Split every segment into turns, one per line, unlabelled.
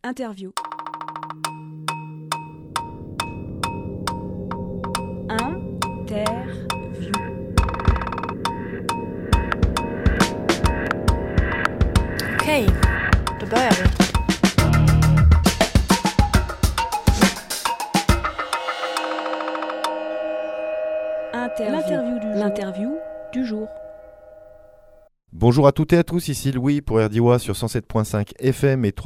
Interview. Interview.
Okej, då börjar vi.
L'interview du jour.
Bonjour à toutes et à tous, ici Louis pour RDWA sur 107.5 FM et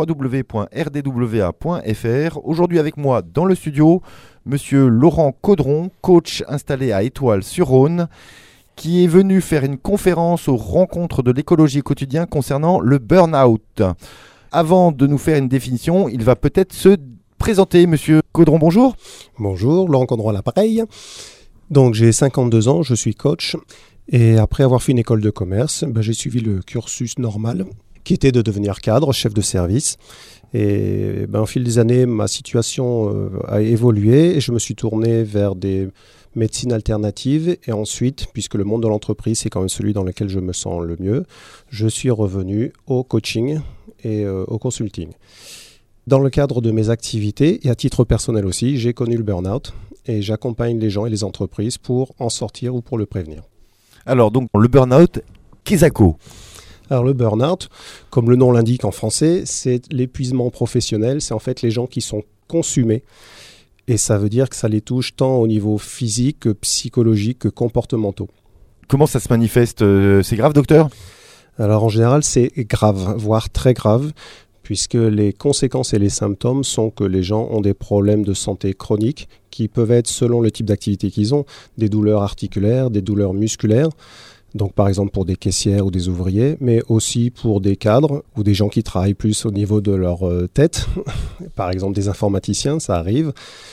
www.rdwa.fr. Aujourd'hui avec moi dans le studio, monsieur Laurent Caudron, coach installé à Étoile-sur-Rhône, qui est venu faire une conférence aux rencontres de l'écologie au quotidien concernant le burn-out. Avant de nous faire une définition, il va peut-être se présenter. Monsieur Caudron, bonjour.
Bonjour, Laurent Caudron à l'appareil. Donc j'ai 52 ans, je suis coach. Et après avoir fait une école de commerce, j'ai suivi le cursus normal qui était de devenir cadre, chef de service. Et au fil des années, ma situation a évolué et je me suis tourné vers des médecines alternatives. Et ensuite, puisque le monde de l'entreprise, c'est quand même celui dans lequel je me sens le mieux, je suis revenu au coaching et au consulting. Dans le cadre de mes activités et à titre personnel aussi, j'ai connu le burn-out et j'accompagne les gens et les entreprises pour en sortir ou pour le prévenir.
Alors donc le burn-out, qu'est-ce que
Alors le burn-out, comme le nom l'indique en français, c'est l'épuisement professionnel. C'est en fait les gens qui sont consumés. Et ça veut dire que ça les touche tant au niveau physique que psychologique que comportementaux.
Comment ça se manifeste ? C'est grave, docteur ?
Alors en général, c'est grave, voire très grave, puisque les conséquences et les symptômes sont que les gens ont des problèmes de santé chroniques qui peuvent être, selon le type d'activité qu'ils ont, des douleurs articulaires, des douleurs musculaires, donc par exemple pour des caissières ou des ouvriers, mais aussi pour des cadres ou des gens qui travaillent plus au niveau de leur tête, par exemple des informaticiens, ça arrive.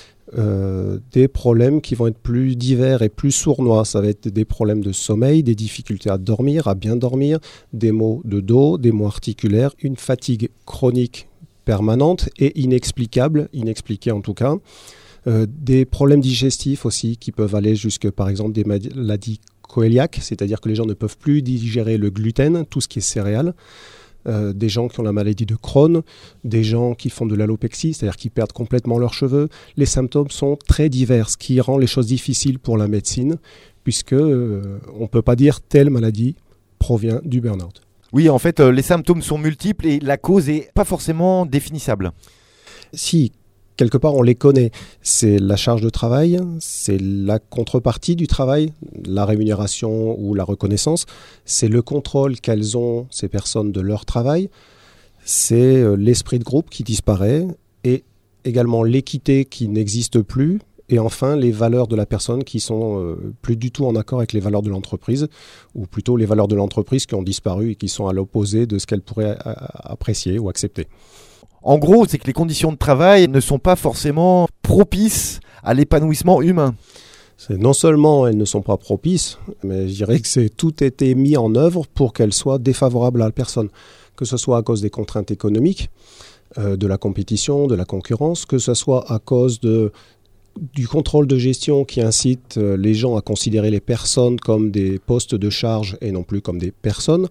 Des problèmes qui vont être plus divers et plus sournois. Ça va être des problèmes de sommeil, des difficultés à dormir, à bien dormir, des maux de dos, des maux articulaires, une fatigue chronique permanente et inexpliquée en tout cas. Des problèmes digestifs aussi qui peuvent aller jusque par exemple des maladies cœliaques, c'est-à-dire que les gens ne peuvent plus digérer le gluten, tout ce qui est céréales. Des gens qui ont la maladie de Crohn, des gens qui font de l'alopexie, c'est-à-dire qui perdent complètement leurs cheveux. Les symptômes sont très divers, ce qui rend les choses difficiles pour la médecine, puisque on ne peut pas dire telle maladie provient du burn-out.
Oui, en fait, les symptômes sont multiples et la cause n'est pas forcément définissable.
Si, quelque part, on les connaît. C'est la charge de travail, c'est la contrepartie du travail, la rémunération ou la reconnaissance, c'est le contrôle qu'elles ont, ces personnes, de leur travail, c'est l'esprit de groupe qui disparaît et également l'équité qui n'existe plus et enfin les valeurs de la personne qui sont plus du tout en accord avec les valeurs de l'entreprise ou plutôt les valeurs de l'entreprise qui ont disparu et qui sont à l'opposé de ce qu'elle pourrait apprécier ou accepter.
En gros, c'est que les conditions de travail ne sont pas forcément propices à l'épanouissement humain.
Non seulement elles ne sont pas propices, mais je dirais que tout a été mis en œuvre pour qu'elles soient défavorables à la personne. Que ce soit à cause des contraintes économiques, de la compétition, de la concurrence, que ce soit à cause du contrôle de gestion qui incite les gens à considérer les personnes comme des postes de charge et non plus comme des personnes.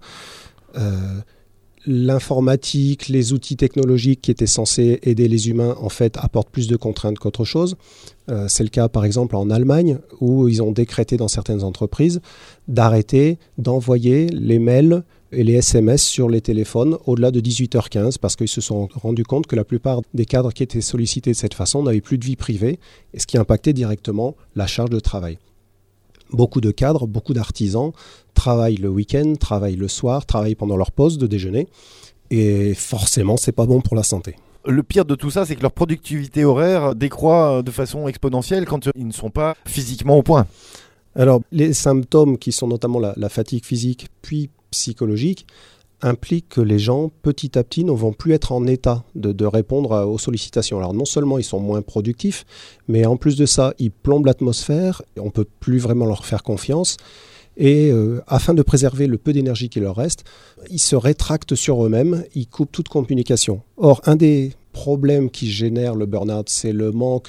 L'informatique, les outils technologiques qui étaient censés aider les humains, en fait, apportent plus de contraintes qu'autre chose. C'est le cas, par exemple, en Allemagne, où ils ont décrété dans certaines entreprises d'arrêter d'envoyer les mails et les SMS sur les téléphones au-delà de 18h15, parce qu'ils se sont rendus compte que la plupart des cadres qui étaient sollicités de cette façon n'avaient plus de vie privée, et ce qui impactait directement la charge de travail. Beaucoup de cadres, beaucoup d'artisans travaillent le week-end, travaillent le soir, travaillent pendant leur pause de déjeuner. Et forcément, c'est pas bon pour la santé.
Le pire de tout ça, c'est que leur productivité horaire décroît de façon exponentielle quand ils ne sont pas physiquement au point.
Alors, les symptômes qui sont notamment la fatigue physique puis psychologique implique que les gens, petit à petit, ne vont plus être en état de répondre aux sollicitations. Alors non seulement ils sont moins productifs, mais en plus de ça, ils plombent l'atmosphère, on ne peut plus vraiment leur faire confiance. Et afin de préserver le peu d'énergie qui leur reste, ils se rétractent sur eux-mêmes, ils coupent toute communication. Or, un des problèmes qui génère le burn-out, c'est le manque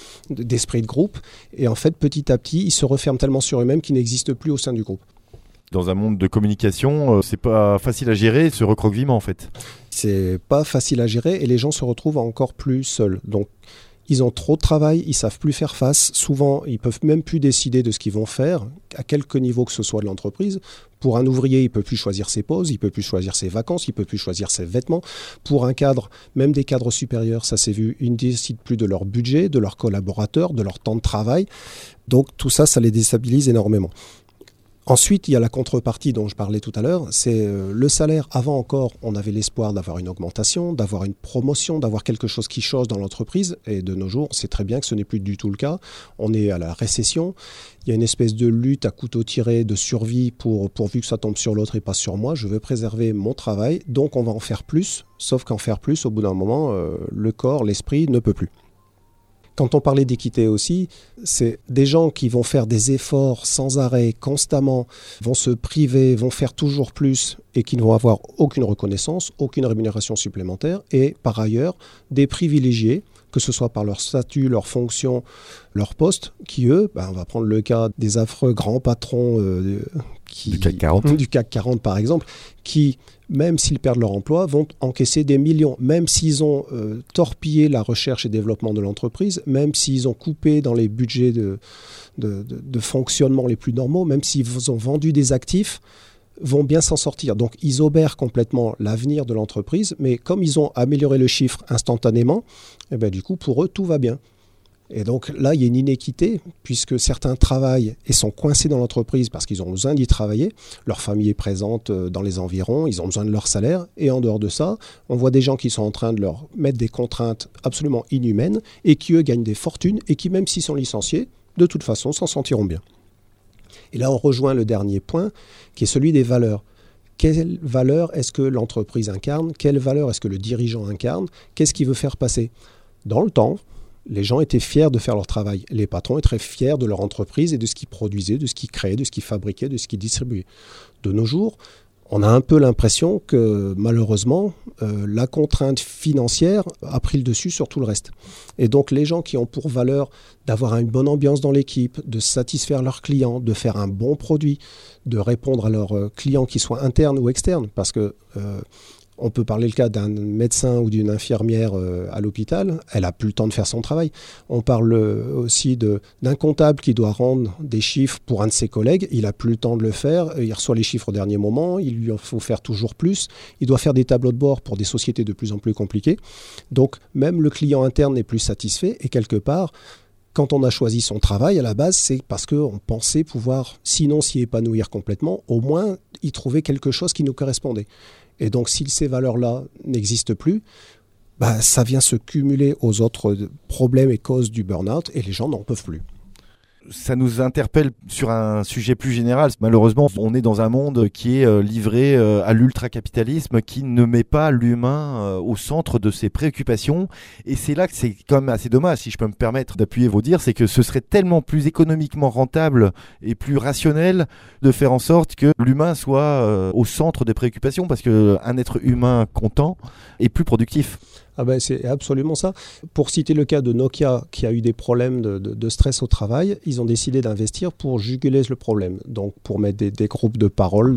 d'esprit de groupe. Et en fait, petit à petit, ils se referment tellement sur eux-mêmes qu'ils n'existent plus au sein du groupe.
Dans un monde de communication, c'est pas facile à gérer ce recroquevillement en fait.
C'est pas facile à gérer et les gens se retrouvent encore plus seuls. Donc, ils ont trop de travail, ils savent plus faire face. Souvent, ils peuvent même plus décider de ce qu'ils vont faire, à quelque niveau que ce soit de l'entreprise. Pour un ouvrier, il peut plus choisir ses pauses, il peut plus choisir ses vacances, il peut plus choisir ses vêtements. Pour un cadre, même des cadres supérieurs, ça s'est vu, ils ne décident plus de leur budget, de leurs collaborateurs, de leur temps de travail. Donc tout ça, ça les déstabilise énormément. Ensuite, il y a la contrepartie dont je parlais tout à l'heure, c'est le salaire. Avant encore, on avait l'espoir d'avoir une augmentation, d'avoir une promotion, d'avoir quelque chose qui change dans l'entreprise. Et de nos jours, on sait très bien que ce n'est plus du tout le cas. On est à la récession. Il y a une espèce de lutte à couteau tiré, de survie pourvu que ça tombe sur l'autre et pas sur moi. Je veux préserver mon travail, donc on va en faire plus. Sauf qu'en faire plus, au bout d'un moment, le corps, l'esprit ne peut plus. Quand on parlait d'équité aussi, c'est des gens qui vont faire des efforts sans arrêt, constamment, vont se priver, vont faire toujours plus et qui ne vont avoir aucune reconnaissance, aucune rémunération supplémentaire et par ailleurs des privilégiés, que ce soit par leur statut, leur fonction, leur poste, qui eux, on va prendre le cas des affreux grands patrons
du CAC 40.
Du CAC 40 par exemple, qui, même s'ils perdent leur emploi, vont encaisser des millions, même s'ils ont torpillé la recherche et développement de l'entreprise, même s'ils ont coupé dans les budgets de fonctionnement les plus normaux, même s'ils ont vendu des actifs, vont bien s'en sortir. Donc ils obèrent complètement l'avenir de l'entreprise, mais comme ils ont amélioré le chiffre instantanément, du coup pour eux tout va bien. Et donc là, il y a une inéquité, puisque certains travaillent et sont coincés dans l'entreprise parce qu'ils ont besoin d'y travailler. Leur famille est présente dans les environs, ils ont besoin de leur salaire. Et en dehors de ça, on voit des gens qui sont en train de leur mettre des contraintes absolument inhumaines et qui, eux, gagnent des fortunes et qui, même s'ils sont licenciés, de toute façon, s'en sentiront bien. Et là, on rejoint le dernier point, qui est celui des valeurs. Quelle valeur est-ce que l'entreprise incarne ? Quelle valeur est-ce que le dirigeant incarne ? Qu'est-ce qu'il veut faire passer ? Dans le temps, les gens étaient fiers de faire leur travail. Les patrons étaient très fiers de leur entreprise et de ce qu'ils produisaient, de ce qu'ils créaient, de ce qu'ils fabriquaient, de ce qu'ils distribuaient. De nos jours, on a un peu l'impression que malheureusement, la contrainte financière a pris le dessus sur tout le reste. Et donc les gens qui ont pour valeur d'avoir une bonne ambiance dans l'équipe, de satisfaire leurs clients, de faire un bon produit, de répondre à leurs clients qui soient internes ou externes, parce que on peut parler le cas d'un médecin ou d'une infirmière à l'hôpital, elle n'a plus le temps de faire son travail. On parle aussi d'un comptable qui doit rendre des chiffres pour un de ses collègues, il n'a plus le temps de le faire, il reçoit les chiffres au dernier moment, il lui faut faire toujours plus, il doit faire des tableaux de bord pour des sociétés de plus en plus compliquées. Donc même le client interne n'est plus satisfait et quelque part, quand on a choisi son travail à la base, c'est parce qu'on pensait pouvoir, sinon s'y épanouir complètement, au moins y trouver quelque chose qui nous correspondait. Et donc, si ces valeurs-là n'existent plus, ça vient se cumuler aux autres problèmes et causes du burn-out et les gens n'en peuvent plus.
Ça nous interpelle sur un sujet plus général. Malheureusement, on est dans un monde qui est livré à l'ultracapitalisme, qui ne met pas l'humain au centre de ses préoccupations. Et c'est là que c'est quand même assez dommage, si je peux me permettre d'appuyer vos dires, c'est que ce serait tellement plus économiquement rentable et plus rationnel de faire en sorte que l'humain soit au centre des préoccupations, parce qu'un être humain content est plus productif.
C'est absolument ça. Pour citer le cas de Nokia qui a eu des problèmes de stress au travail, ils ont décidé d'investir pour juguler le problème. Donc pour mettre des groupes de parole,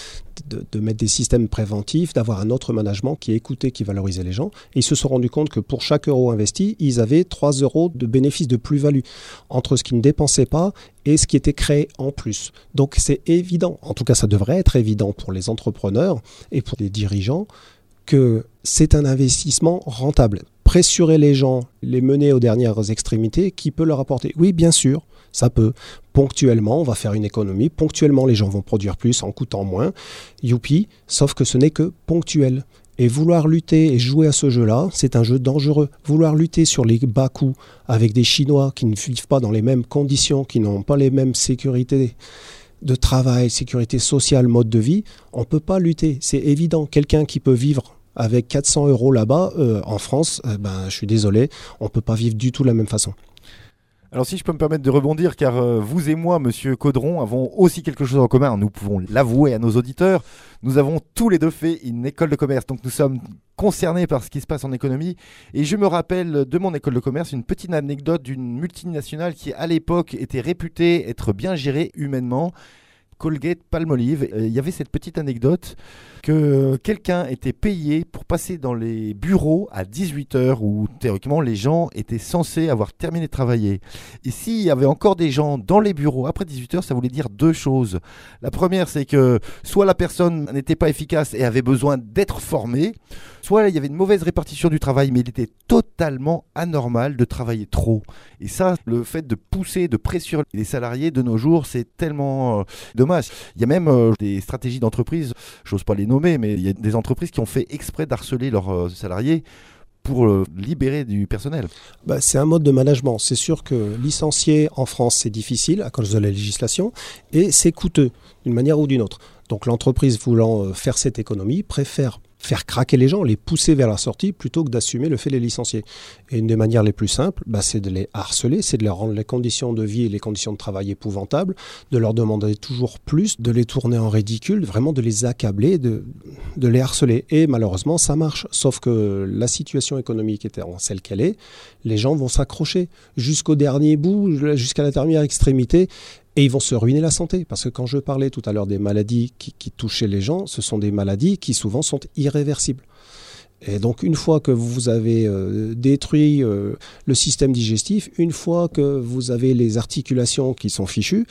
de mettre des systèmes préventifs, d'avoir un autre management qui écoutait, qui valorisait les gens. Et ils se sont rendus compte que pour chaque euro investi, ils avaient 3 euros de bénéfice de plus-value entre ce qu'ils ne dépensaient pas et ce qui était créé en plus. Donc c'est évident, en tout cas ça devrait être évident pour les entrepreneurs et pour les dirigeants, que c'est un investissement rentable. Pressurer les gens, les mener aux dernières extrémités, qui peut leur apporter ? Oui, bien sûr, ça peut. Ponctuellement, on va faire une économie. Ponctuellement, les gens vont produire plus en coûtant moins. Youpi, sauf que ce n'est que ponctuel. Et vouloir lutter et jouer à ce jeu-là, c'est un jeu dangereux. Vouloir lutter sur les bas coûts avec des Chinois qui ne vivent pas dans les mêmes conditions, qui n'ont pas les mêmes sécurités de travail, sécurité sociale, mode de vie, on ne peut pas lutter. C'est évident. Quelqu'un qui peut vivre avec 400 euros là-bas, en France, je suis désolé, on ne peut pas vivre du tout de la même façon.
Alors si je peux me permettre de rebondir, car vous et moi, Monsieur Caudron, avons aussi quelque chose en commun, nous pouvons l'avouer à nos auditeurs, nous avons tous les deux fait une école de commerce, donc nous sommes concernés par ce qui se passe en économie, et je me rappelle de mon école de commerce une petite anecdote d'une multinationale qui à l'époque était réputée être bien gérée humainement. Colgate-Palmolive. Il y avait cette petite anecdote que quelqu'un était payé pour passer dans les bureaux à 18h où théoriquement les gens étaient censés avoir terminé de travailler. Et s'il y avait encore des gens dans les bureaux après 18h, ça voulait dire deux choses. La première, c'est que soit la personne n'était pas efficace et avait besoin d'être formée, soit il y avait une mauvaise répartition du travail, mais il était totalement anormal de travailler trop. Et ça, le fait de pousser, de pressurer les salariés de nos jours, c'est tellement dommage. Il y a même des stratégies d'entreprise, j'ose pas les nommer, mais il y a des entreprises qui ont fait exprès d'harceler leurs salariés pour libérer du personnel.
C'est un mode de management. C'est sûr que licencier en France, c'est difficile à cause de la législation et c'est coûteux d'une manière ou d'une autre. Donc l'entreprise voulant faire cette économie préfère faire craquer les gens, les pousser vers la sortie plutôt que d'assumer le fait de les licencier. Et une des manières les plus simples, c'est de les harceler, c'est de leur rendre les conditions de vie et les conditions de travail épouvantables, de leur demander toujours plus, de les tourner en ridicule, vraiment de les accabler, de les harceler. Et malheureusement, ça marche. Sauf que la situation économique étant celle qu'elle est, les gens vont s'accrocher jusqu'au dernier bout, jusqu'à la dernière extrémité. Et ils vont se ruiner la santé. Parce que quand je parlais tout à l'heure des maladies qui touchaient les gens, ce sont des maladies qui souvent sont irréversibles. Et donc une fois que vous avez détruit le système digestif, une fois que vous avez les articulations qui sont fichues,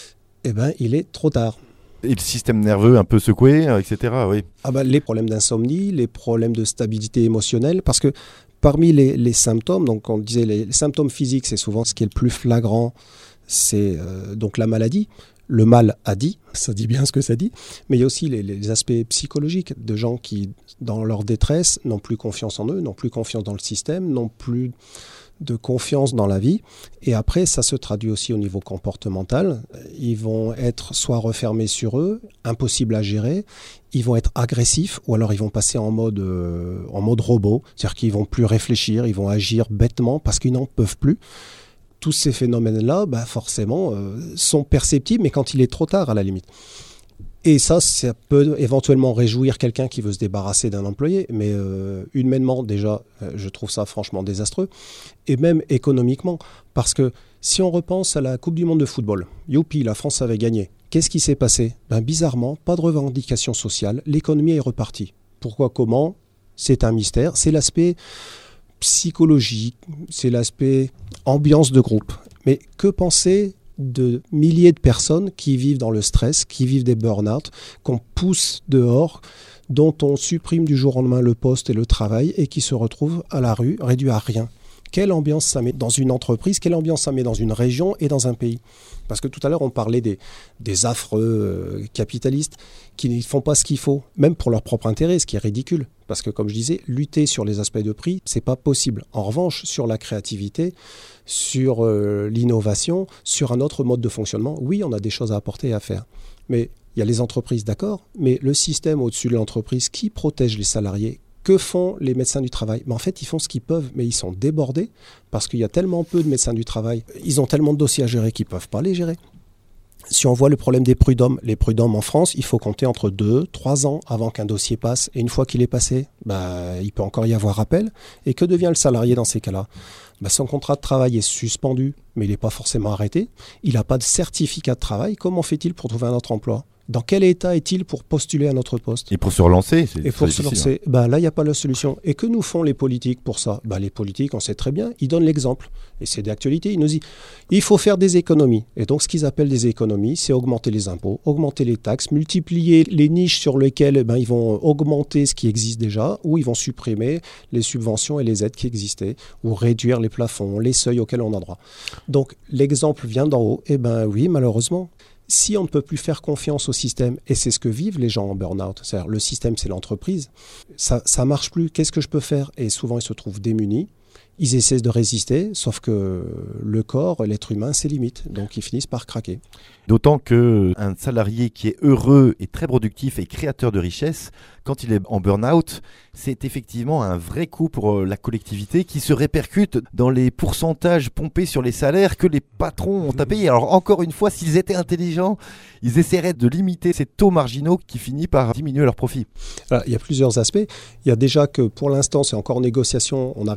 il est trop tard.
Et le système nerveux un peu secoué, etc. Oui.
Les problèmes d'insomnie, les problèmes de stabilité émotionnelle, parce que parmi les symptômes, donc on disait les symptômes physiques, c'est souvent ce qui est le plus flagrant, c'est donc la maladie. Le mal a dit, ça dit bien ce que ça dit, mais il y a aussi les aspects psychologiques de gens qui, dans leur détresse, n'ont plus confiance en eux, n'ont plus confiance dans le système, n'ont plus de confiance dans la vie. Et après, ça se traduit aussi au niveau comportemental. Ils vont être soit refermés sur eux, impossibles à gérer, ils vont être agressifs, ou alors ils vont passer en mode robot, c'est-à-dire qu'ils vont plus réfléchir, ils vont agir bêtement parce qu'ils n'en peuvent plus. Tous ces phénomènes-là, forcément, sont perceptibles, mais quand il est trop tard, à la limite. Et ça peut éventuellement réjouir quelqu'un qui veut se débarrasser d'un employé, mais humainement, déjà, je trouve ça franchement désastreux. Et même économiquement, parce que si on repense à la Coupe du Monde de football, youpi, la France avait gagné. Qu'est-ce qui s'est passé ? Bizarrement, pas de revendication sociale, l'économie est repartie. Pourquoi, comment ? C'est un mystère, c'est l'aspect psychologique, c'est l'aspect ambiance de groupe. Mais que penser de milliers de personnes qui vivent dans le stress, qui vivent des burn-out, qu'on pousse dehors, dont on supprime du jour au lendemain le poste et le travail et qui se retrouvent à la rue, réduits à rien. Quelle ambiance ça met dans une entreprise, quelle ambiance ça met dans une région et dans un pays ? Parce que tout à l'heure, on parlait des affreux capitalistes qui ne font pas ce qu'il faut, même pour leur propre intérêt, ce qui est ridicule. Parce que, comme je disais, lutter sur les aspects de prix, c'est pas possible. En revanche, sur la créativité, sur l'innovation, sur un autre mode de fonctionnement, oui, on a des choses à apporter et à faire. Mais il y a les entreprises, d'accord, mais le système au-dessus de l'entreprise qui protège les salariés, que font les médecins du travail ? En fait, ils font ce qu'ils peuvent, mais ils sont débordés parce qu'il y a tellement peu de médecins du travail. Ils ont tellement de dossiers à gérer qu'ils ne peuvent pas les gérer. Si on voit le problème des prud'hommes, les prud'hommes en France, il faut compter entre 2-3 ans avant qu'un dossier passe. Et une fois qu'il est passé, il peut encore y avoir appel. Et que devient le salarié dans ces cas-là ? Son contrat de travail est suspendu, mais il n'est pas forcément arrêté. Il n'a pas de certificat de travail. Comment fait-il pour trouver un autre emploi ? Dans quel état est-il pour postuler à notre poste ?
Et pour se relancer,
là, il n'y a pas la solution. Et que nous font les politiques pour ça ? Les politiques, on sait très bien, ils donnent l'exemple. Et c'est d'actualité. Ils nous disent, il faut faire des économies. Et donc, ce qu'ils appellent des économies, c'est augmenter les impôts, augmenter les taxes, multiplier les niches sur lesquelles ils vont augmenter ce qui existe déjà, ou ils vont supprimer les subventions et les aides qui existaient, ou réduire les plafonds, les seuils auxquels on a droit. Donc, l'exemple vient d'en haut. Oui, malheureusement. Si on ne peut plus faire confiance au système, et c'est ce que vivent les gens en burn-out, c'est-à-dire le système, c'est l'entreprise, ça ne marche plus, qu'est-ce que je peux faire ? Et souvent, ils se trouvent démunis, ils essaient de résister, sauf que le corps, l'être humain, c'est limite, donc ils finissent par craquer.
D'autant qu'un salarié qui est heureux et très productif et créateur de richesse, quand il est en burn-out, c'est effectivement un vrai coup pour la collectivité qui se répercute dans les pourcentages pompés sur les salaires que les patrons ont à payer. Alors encore une fois, s'ils étaient intelligents, ils essaieraient de limiter ces taux marginaux qui finissent par diminuer leurs profits.
Alors, il y a plusieurs aspects. Il y a déjà que pour l'instant, c'est encore en négociation, on n'arrive pas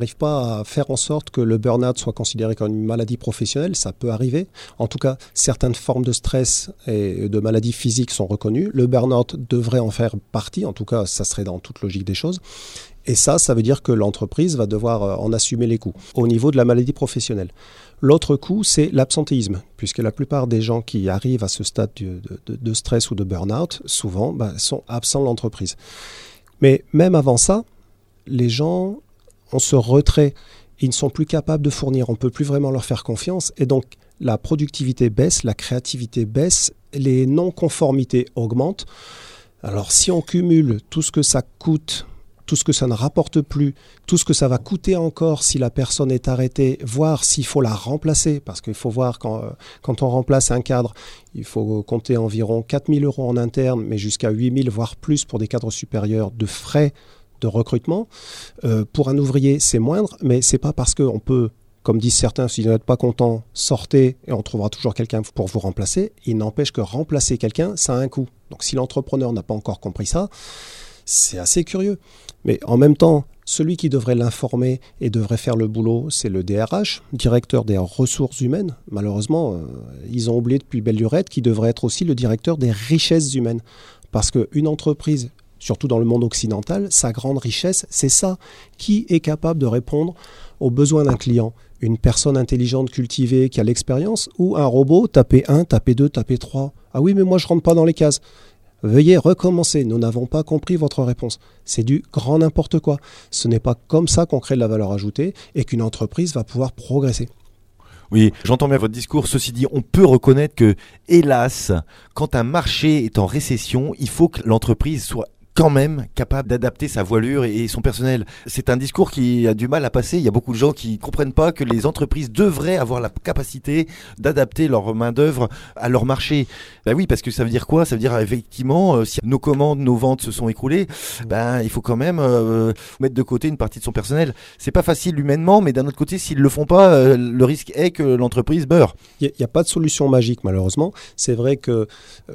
pas faire en sorte que le burn-out soit considéré comme une maladie professionnelle, ça peut arriver. En tout cas, certaines formes de stress et de maladies physiques sont reconnues. Le burn-out devrait en faire partie, en tout cas, ça serait dans toute logique des choses. Et ça veut dire que l'entreprise va devoir en assumer les coûts au niveau de la maladie professionnelle. L'autre coût, c'est l'absentéisme, puisque la plupart des gens qui arrivent à ce stade de stress ou de burn-out, souvent, sont absents de l'entreprise. Mais même avant ça, les gens ont ce retrait. Ils ne sont plus capables de fournir, on ne peut plus vraiment leur faire confiance. Et donc, la productivité baisse, la créativité baisse, les non-conformités augmentent. Alors, si on cumule tout ce que ça coûte, tout ce que ça ne rapporte plus, tout ce que ça va coûter encore si la personne est arrêtée, voire s'il faut la remplacer, parce qu'il faut voir quand on remplace un cadre, il faut compter environ 4 000 € en interne, mais jusqu'à 8 000, voire plus pour des cadres supérieurs de frais de recrutement. Pour un ouvrier, c'est moindre, mais ce n'est pas parce qu'on peut, comme disent certains, si vous n'êtes pas content, sortez et on trouvera toujours quelqu'un pour vous remplacer. Il n'empêche que remplacer quelqu'un, ça a un coût. Donc si l'entrepreneur n'a pas encore compris ça, c'est assez curieux. Mais en même temps, celui qui devrait l'informer et devrait faire le boulot, c'est le DRH, directeur des ressources humaines. Malheureusement, ils ont oublié depuis belle lurette qu'il devrait être aussi le directeur des richesses humaines. Parce qu'une entreprise, surtout dans le monde occidental, sa grande richesse, c'est ça. Qui est capable de répondre aux besoins d'un client ? Une personne intelligente, cultivée, qui a l'expérience, ou un robot, taper 1, taper 2, taper 3 ? Ah oui, mais moi je ne rentre pas dans les cases. Veuillez recommencer, nous n'avons pas compris votre réponse. C'est du grand n'importe quoi. Ce n'est pas comme ça qu'on crée de la valeur ajoutée et qu'une entreprise va pouvoir progresser.
Oui, j'entends bien votre discours. Ceci dit, on peut reconnaître que, hélas, quand un marché est en récession, il faut que l'entreprise soit quand même capable d'adapter sa voilure et son personnel. C'est un discours qui a du mal à passer. Il y a beaucoup de gens qui ne comprennent pas que les entreprises devraient avoir la capacité d'adapter leur main-d'œuvre à leur marché. Ben oui, parce que ça veut dire quoi ? Ça veut dire effectivement, si nos commandes, nos ventes se sont écroulées, il faut quand même mettre de côté une partie de son personnel. C'est pas facile humainement, mais d'un autre côté, s'ils le font pas, le risque est que l'entreprise beurre.
Il n'y a pas de solution magique, malheureusement. C'est vrai que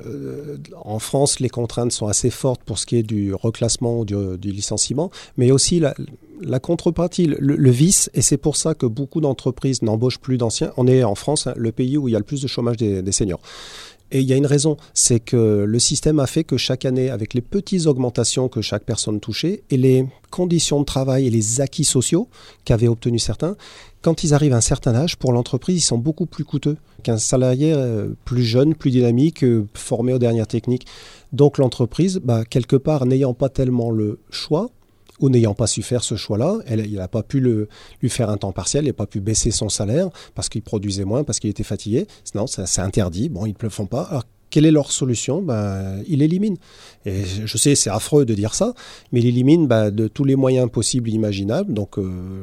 en France, les contraintes sont assez fortes pour ce qui est du reclassement ou du licenciement, mais aussi la contrepartie, le vice, et c'est pour ça que beaucoup d'entreprises n'embauchent plus d'anciens. On est en France, le pays où il y a le plus de chômage des seniors. Et il y a une raison, c'est que le système a fait que chaque année, avec les petites augmentations que chaque personne touchait et les conditions de travail et les acquis sociaux qu'avaient obtenus certains, quand ils arrivent à un certain âge, pour l'entreprise, ils sont beaucoup plus coûteux qu'un salarié plus jeune, plus dynamique, formé aux dernières techniques. Donc l'entreprise, quelque part, n'ayant pas tellement le choix, ou n'ayant pas su faire ce choix-là, il n'a pas pu lui faire un temps partiel, il n'a pas pu baisser son salaire parce qu'il produisait moins, parce qu'il était fatigué. Non, c'est interdit, ils ne le font pas. Alors, quelle est leur solution ? Ils l'éliminent. Et je sais, c'est affreux de dire ça, mais ils l'éliminent de tous les moyens possibles et imaginables. Donc,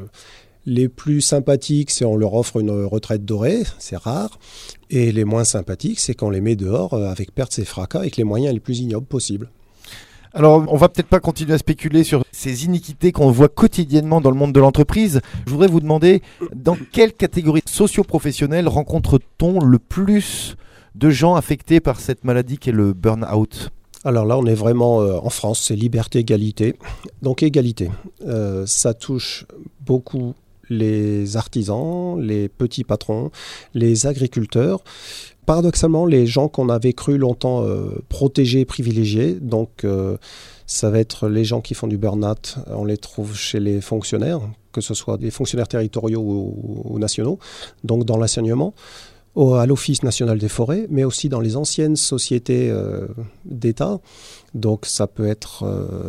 les plus sympathiques, c'est on leur offre une retraite dorée, c'est rare. Et les moins sympathiques, c'est qu'on les met dehors avec pertes et fracas, avec les moyens les plus ignobles possibles.
Alors, on va peut-être pas continuer à spéculer sur ces iniquités qu'on voit quotidiennement dans le monde de l'entreprise. Je voudrais vous demander, dans quelle catégorie socio-professionnelle rencontre-t-on le plus de gens affectés par cette maladie qu'est le burn-out ?
Alors là, on est vraiment en France, c'est liberté, égalité. Donc égalité, ça touche beaucoup les artisans, les petits patrons, les agriculteurs. Paradoxalement, les gens qu'on avait cru longtemps protégés, privilégiés, donc ça va être les gens qui font du burn-out, on les trouve chez les fonctionnaires, que ce soit des fonctionnaires territoriaux ou nationaux, donc dans l'enseignement, à l'Office national des forêts, mais aussi dans les anciennes sociétés d'État. Donc ça peut être...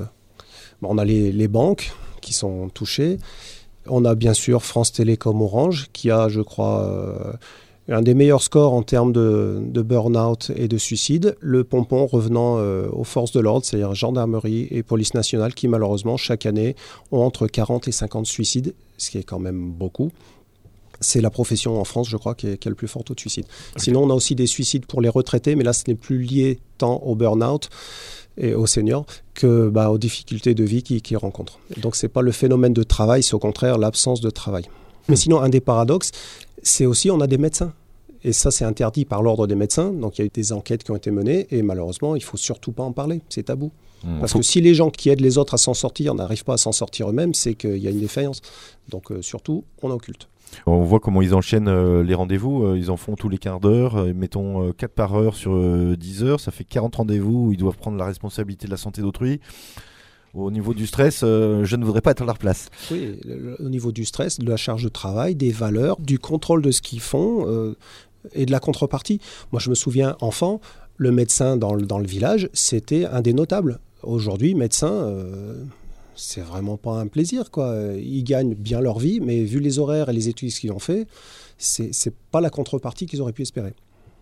on a les banques qui sont touchées. On a bien sûr France Télécom Orange qui a, je crois... un des meilleurs scores en termes de burn-out et de suicide, le pompon revenant aux forces de l'ordre, c'est-à-dire gendarmerie et police nationale, qui malheureusement chaque année ont entre 40 et 50 suicides, ce qui est quand même beaucoup. C'est la profession en France, je crois, qui est le plus fort taux de suicide. Okay. Sinon, on a aussi des suicides pour les retraités, mais là, ce n'est plus lié tant au burn-out et aux seniors que aux difficultés de vie qu'ils rencontrent. Et donc, ce n'est pas le phénomène de travail, c'est au contraire l'absence de travail. Mais sinon, un des paradoxes, c'est aussi on a des médecins Et ça, c'est interdit par l'ordre des médecins. Donc, il y a eu des enquêtes qui ont été menées. Et malheureusement, il ne faut surtout pas en parler. C'est tabou. Parce que si les gens qui aident les autres à s'en sortir n'arrivent pas à s'en sortir eux-mêmes, c'est qu'il y a une défaillance. Donc, surtout, on occulte.
On voit comment ils enchaînent les rendez-vous. Ils en font tous les quarts d'heure. Mettons 4 par heure sur 10 heures. Ça fait 40 rendez-vous où ils doivent prendre la responsabilité de la santé d'autrui. Au niveau du stress, je ne voudrais pas être à leur place.
Oui, au niveau du stress, de la charge de travail, des valeurs, du contrôle de ce qu'ils font et de la contrepartie. Moi, je me souviens, enfant, le médecin dans le village, c'était un des notables. Aujourd'hui, médecin, c'est vraiment pas un plaisir, quoi. Ils gagnent bien leur vie, mais vu les horaires et les études qu'ils ont fait, c'est pas la contrepartie qu'ils auraient pu espérer.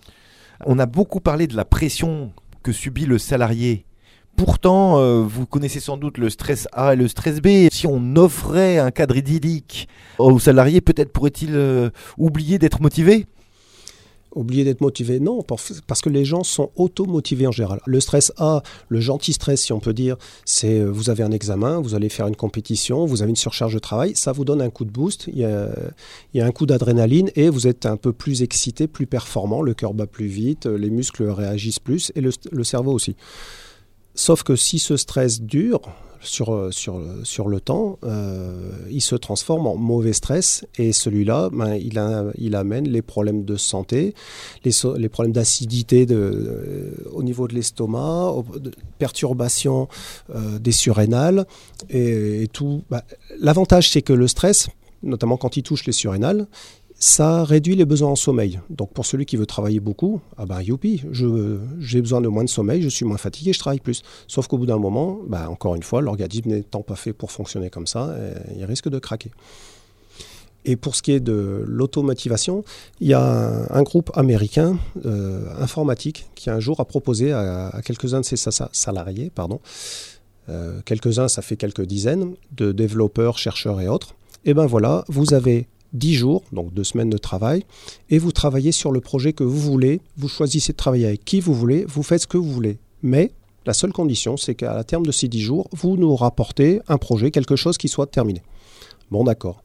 On a beaucoup parlé de la pression que subit le salarié. Pourtant, vous connaissez sans doute le stress A et le stress B. Si on offrait un cadre idyllique aux salariés, peut-être pourrait-il oublier d'être motivé ?
Oublier d'être motivé, non, parce que les gens sont auto-motivés en général. Le stress A, le gentil stress, si on peut dire, c'est vous avez un examen, vous allez faire une compétition, vous avez une surcharge de travail, ça vous donne un coup de boost, il y a un coup d'adrénaline et vous êtes un peu plus excité, plus performant, le cœur bat plus vite, les muscles réagissent plus et le cerveau aussi. Sauf que si ce stress dure sur le temps, il se transforme en mauvais stress et celui-là, il amène les problèmes de santé, les problèmes d'acidité au niveau de l'estomac, perturbation des surrénales et tout. L'avantage, c'est que le stress, notamment quand il touche les surrénales, ça réduit les besoins en sommeil. Donc pour celui qui veut travailler beaucoup, youpi, j'ai besoin de moins de sommeil, je suis moins fatigué, je travaille plus. Sauf qu'au bout d'un moment, encore une fois, l'organisme n'étant pas fait pour fonctionner comme ça, il risque de craquer. Et pour ce qui est de l'automotivation, il y a un groupe américain informatique qui un jour a proposé à quelques-uns de ses salariés, quelques-uns, ça fait quelques dizaines, de développeurs, chercheurs et autres, et voilà, vous avez 10 jours, donc 2 semaines de travail, et vous travaillez sur le projet que vous voulez, vous choisissez de travailler avec qui vous voulez, vous faites ce que vous voulez. Mais la seule condition, c'est qu'à la terme de ces 10 jours, vous nous rapportez un projet, quelque chose qui soit terminé. Bon, d'accord.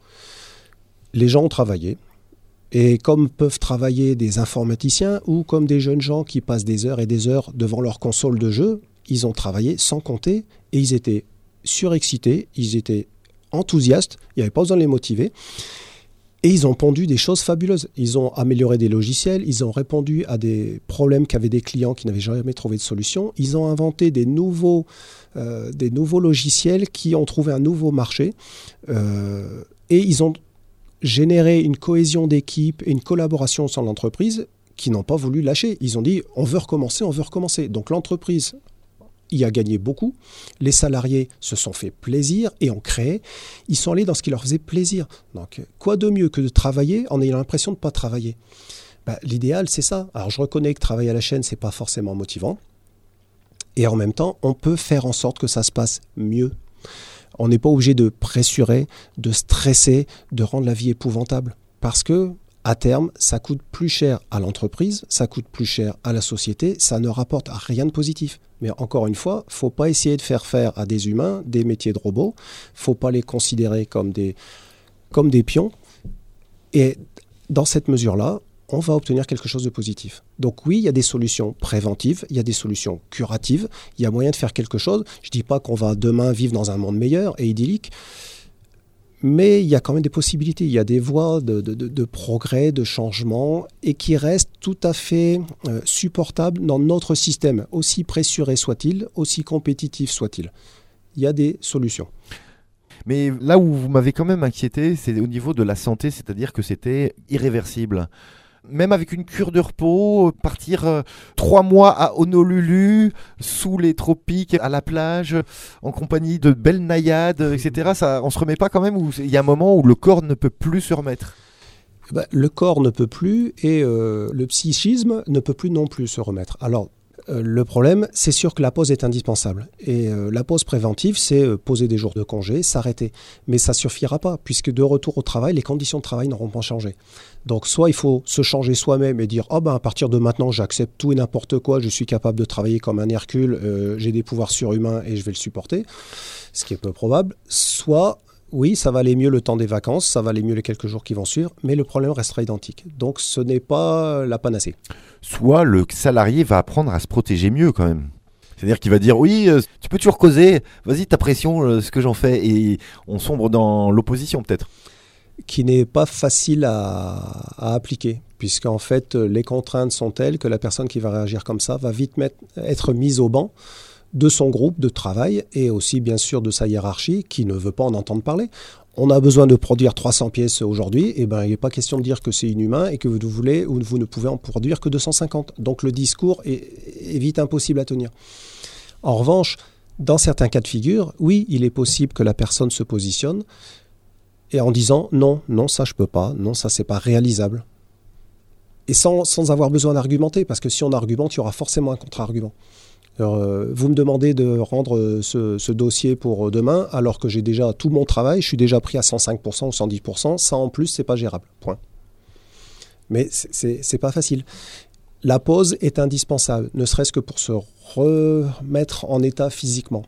Les gens ont travaillé, et comme peuvent travailler des informaticiens ou comme des jeunes gens qui passent des heures et des heures devant leur console de jeu, ils ont travaillé sans compter, et ils étaient surexcités, ils étaient enthousiastes, il n'y avait pas besoin de les motiver. Et ils ont pondu des choses fabuleuses. Ils ont amélioré des logiciels, ils ont répondu à des problèmes qu'avaient des clients qui n'avaient jamais trouvé de solution. Ils ont inventé des nouveaux logiciels qui ont trouvé un nouveau marché. Et ils ont généré une cohésion d'équipe et une collaboration au sein de l'entreprise qui n'ont pas voulu lâcher. Ils ont dit, on veut recommencer. Donc l'entreprise y a gagné beaucoup. Les salariés se sont fait plaisir et ont créé. Ils sont allés dans ce qui leur faisait plaisir. Donc, quoi de mieux que de travailler en ayant l'impression de ne pas travailler ? L'idéal, c'est ça. Alors, je reconnais que travailler à la chaîne, ce n'est pas forcément motivant. Et en même temps, on peut faire en sorte que ça se passe mieux. On n'est pas obligé de pressurer, de stresser, de rendre la vie épouvantable. Parce que, à terme, ça coûte plus cher à l'entreprise, ça coûte plus cher à la société, ça ne rapporte rien de positif. Mais encore une fois, il ne faut pas essayer de faire à des humains des métiers de robots, il ne faut pas les considérer comme des pions. Et dans cette mesure-là, on va obtenir quelque chose de positif. Donc oui, il y a des solutions préventives, il y a des solutions curatives, il y a moyen de faire quelque chose. Je ne dis pas qu'on va demain vivre dans un monde meilleur et idyllique, mais il y a quand même des possibilités, il y a des voies de progrès, de changement, et qui restent tout à fait supportables dans notre système, aussi pressuré soit-il, aussi compétitif soit-il. Il y a des solutions.
Mais là où vous m'avez quand même inquiété, c'est au niveau de la santé, c'est-à-dire que c'était irréversible. Même avec une cure de repos, partir 3 mois à Honolulu, sous les tropiques, à la plage, en compagnie de belles naïades, etc. On ne se remet pas quand même, ou il y a un moment où le corps ne peut plus se remettre ?
Le corps ne peut plus et le psychisme ne peut plus non plus se remettre. Alors, le problème, c'est sûr que la pause est indispensable. Et la pause préventive, c'est poser des jours de congé, s'arrêter. Mais ça ne suffira pas, puisque de retour au travail, les conditions de travail n'auront pas changé. Donc soit il faut se changer soi-même et dire « à partir de maintenant, j'accepte tout et n'importe quoi, je suis capable de travailler comme un Hercule, j'ai des pouvoirs surhumains et je vais le supporter », ce qui est peu probable. Soit oui, ça va aller mieux le temps des vacances, ça va aller mieux les quelques jours qui vont suivre, mais le problème restera identique. Donc ce n'est pas la panacée.
Soit le salarié va apprendre à se protéger mieux quand même. C'est-à-dire qu'il va dire oui, tu peux toujours causer, vas-y ta pression, ce que j'en fais, et on sombre dans l'opposition peut-être.
Qui n'est pas facile à appliquer, puisqu'en fait les contraintes sont telles que la personne qui va réagir comme ça va vite être mise au banc de son groupe de travail et aussi bien sûr de sa hiérarchie qui ne veut pas en entendre parler. On a besoin de produire 300 pièces aujourd'hui, et ben il n'est pas question de dire que c'est inhumain et que vous voulez ou vous ne pouvez en produire que 250. Donc le discours est vite impossible à tenir. En revanche, dans certains cas de figure, oui, il est possible que la personne se positionne et en disant non, ça je peux pas, non, ça c'est pas réalisable. Et sans avoir besoin d'argumenter, parce que si on argumente, il y aura forcément un contre-argument. Alors, vous me demandez de rendre ce dossier pour demain, alors que j'ai déjà tout mon travail, je suis déjà pris à 105% ou 110%, ça en plus, c'est pas gérable, point. Mais c'est pas facile. La pause est indispensable, ne serait-ce que pour se remettre en état physiquement.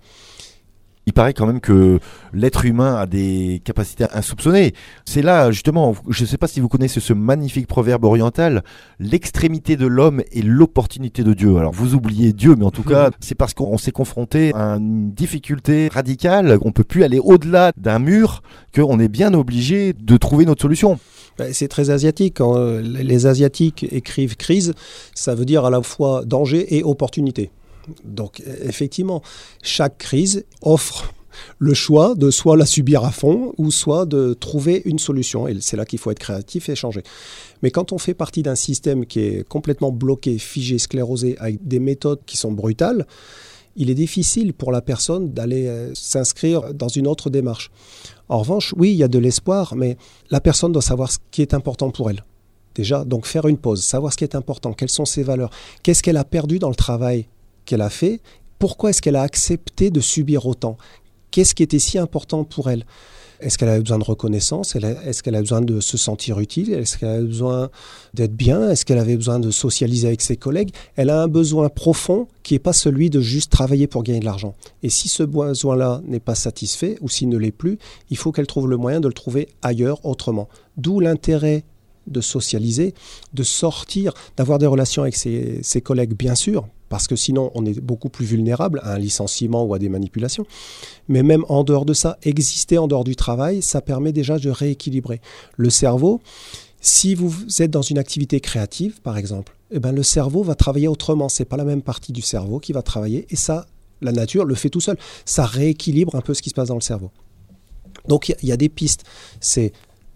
Il paraît quand même que l'être humain a des capacités insoupçonnées. C'est là, justement, je ne sais pas si vous connaissez ce magnifique proverbe oriental, l'extrémité de l'homme est l'opportunité de Dieu. Alors vous oubliez Dieu, mais en tout cas, c'est parce qu'on s'est confronté à une difficulté radicale, on ne peut plus aller au-delà d'un mur, qu'on est bien obligé de trouver notre solution.
C'est très asiatique. Quand les Asiatiques écrivent crise, ça veut dire à la fois danger et opportunité. Donc effectivement, chaque crise offre le choix de soit la subir à fond ou soit de trouver une solution. Et c'est là qu'il faut être créatif et changer. Mais quand on fait partie d'un système qui est complètement bloqué, figé, sclérosé, avec des méthodes qui sont brutales, il est difficile pour la personne d'aller s'inscrire dans une autre démarche. En revanche, oui, il y a de l'espoir, mais la personne doit savoir ce qui est important pour elle. Déjà, donc faire une pause, savoir ce qui est important, quelles sont ses valeurs, qu'est-ce qu'elle a perdu dans le travail qu'elle a fait, pourquoi est-ce qu'elle a accepté de subir autant, qu'est-ce qui était si important pour elle. Est-ce qu'elle avait besoin de reconnaissance? Est-ce qu'elle a besoin de se sentir utile? Est-ce qu'elle a besoin d'être bien? Est-ce qu'elle avait besoin de socialiser avec ses collègues? Elle a un besoin profond qui n'est pas celui de juste travailler pour gagner de l'argent. Et si ce besoin-là n'est pas satisfait ou s'il ne l'est plus, il faut qu'elle trouve le moyen de le trouver ailleurs, autrement. D'où l'intérêt de socialiser, de sortir, d'avoir des relations avec ses collègues, bien sûr, parce que sinon on est beaucoup plus vulnérable à un licenciement ou à des manipulations. Mais même en dehors de ça, exister en dehors du travail, ça permet déjà de rééquilibrer. Le cerveau, si vous êtes dans une activité créative, par exemple, eh ben le cerveau va travailler autrement. Ce n'est pas la même partie du cerveau qui va travailler, et ça, la nature le fait tout seul. Ça rééquilibre un peu ce qui se passe dans le cerveau. Donc il y a des pistes. C'est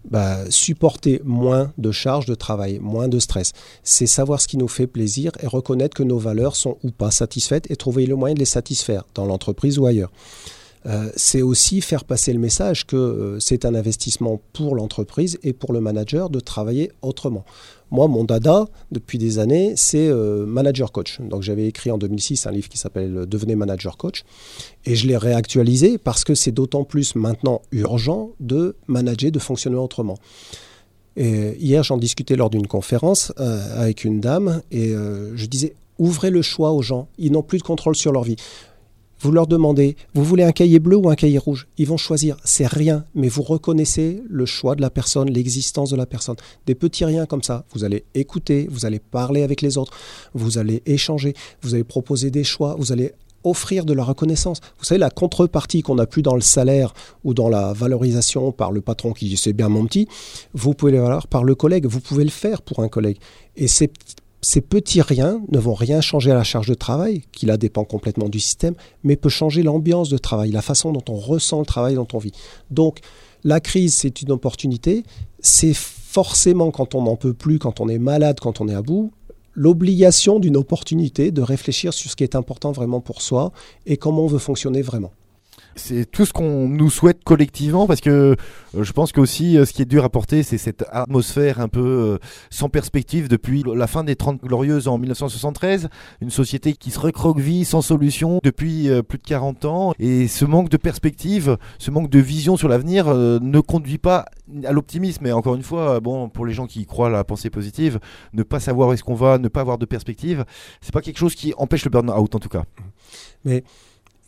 supporter moins de charges de travail, moins de stress. C'est savoir ce qui nous fait plaisir et reconnaître que nos valeurs sont ou pas satisfaites et trouver le moyen de les satisfaire dans l'entreprise ou ailleurs. C'est aussi faire passer le message que c'est un investissement pour l'entreprise et pour le manager de travailler autrement. Moi, mon dada, depuis des années, c'est manager coach. Donc, j'avais écrit en 2006 un livre qui s'appelle « Devenez manager coach ». Et je l'ai réactualisé parce que c'est d'autant plus maintenant urgent de manager, de fonctionner autrement. Et hier, j'en discutais lors d'une conférence avec une dame et je disais « Ouvrez le choix aux gens, ils n'ont plus de contrôle sur leur vie ». Vous leur demandez, vous voulez un cahier bleu ou un cahier rouge? Ils vont choisir, c'est rien, mais vous reconnaissez le choix de la personne, l'existence de la personne. Des petits riens comme ça, vous allez écouter, vous allez parler avec les autres, vous allez échanger, vous allez proposer des choix, vous allez offrir de la reconnaissance. Vous savez, la contrepartie qu'on n'a plus dans le salaire ou dans la valorisation par le patron qui dit c'est bien mon petit, vous pouvez l'avoir par le collègue, vous pouvez le faire pour un collègue. Et ces petits riens ne vont rien changer à la charge de travail, qui là dépend complètement du système, mais peut changer l'ambiance de travail, la façon dont on ressent le travail dont on vit. Donc, la crise, c'est une opportunité. C'est forcément, quand on n'en peut plus, quand on est malade, quand on est à bout, l'obligation d'une opportunité de réfléchir sur ce qui est important vraiment pour soi et comment on veut fonctionner vraiment.
C'est tout ce qu'on nous souhaite collectivement, parce que je pense que aussi ce qui est dur à porter, c'est cette atmosphère un peu sans perspective depuis la fin des 30 Glorieuses en 1973, une société qui se recroqueville sans solution depuis plus de 40 ans, et ce manque de perspective, ce manque de vision sur l'avenir ne conduit pas à l'optimisme. Et encore une fois, pour les gens qui croient à la pensée positive, ne pas savoir où est-ce qu'on va, ne pas avoir de perspective, c'est pas quelque chose qui empêche le burn-out en tout cas.
Mais